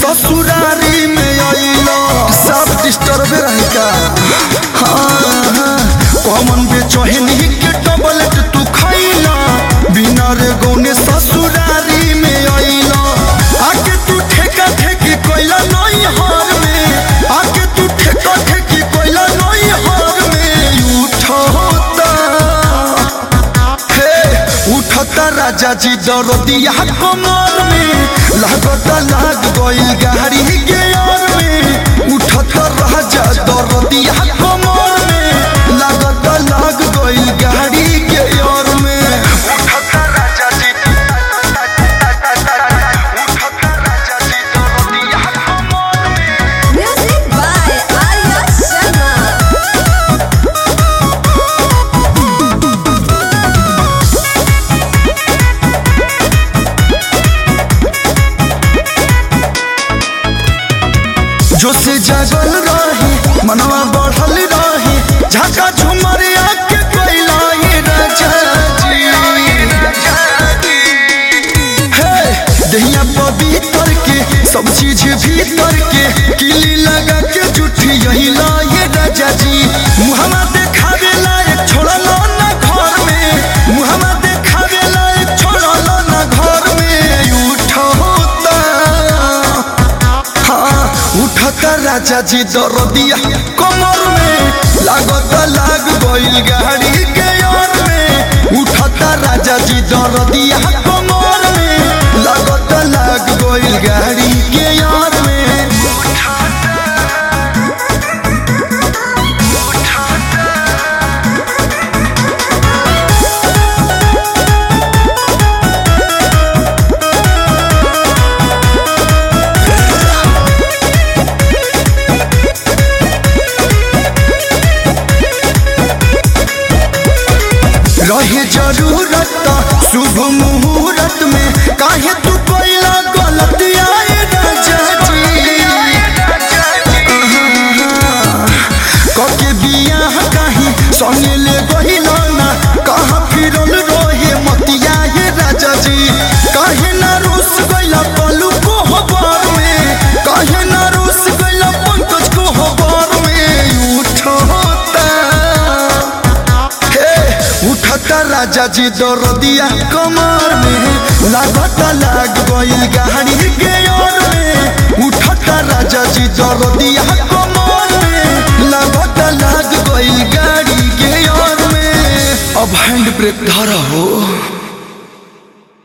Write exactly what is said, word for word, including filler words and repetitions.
ससुरारी में आइलो सब डिस्टर्ब रही का। हाँ कॉमन बेचैनी के टबलेट तू खैला बिना रे गौने ससुरारी में आइलो। आके तू ठेका ठेकी कोइला नई हार में आके तू ठेका ठेकी कोइला नई हार में उठता हे उठता राजा जी दरदिया कमर में लागता लाग गई गाड़ी के यार में उठता राजा दरदिया कमर में लागता लाग गई गाड़ी के यार में उठता राजा जी उठता राजा जी दरदिया कमर में। Music by Arya Sharma. जो से जागल रही मनवा बढ़ल रही झाका झुमर आके कोइला ये राजा जी। हे दहिया पवित्र के सब चीज भीतर के किली लगा के जुठी यही ला ये राजा जी। मुहम्मा देखावे लायक छोड़लो ना घर में मुहम्मा देखावे लायक छोड़लो ना घर में उठता उठता राजा जी दरदिया कमर में लागता लाग गइल गाड़ी के यार में उठता राजा जी दरदिया कमर में लागता लाग गइल गाड़ी के यार में। रहे जरूरत शुभ मुहूर्त में काहे तू कोइला गलत आए राजा जी। कके बियाह काहे संगे ले गइलो ना कहाँ फिरल रहे मतिया ये राजा जी। काहे ना रुस गइला पलू को हबार में काहे ना रुस गइला पंकज को हबार में उठता उठता राजा जी दरदिया कमर में लागता लाग गइल गाड़ी के यार में उठता राजा जी दरदिया कमर में लागता लाग गइल गाड़ी के यार में। अब हैंड ब्रेक धरा हो।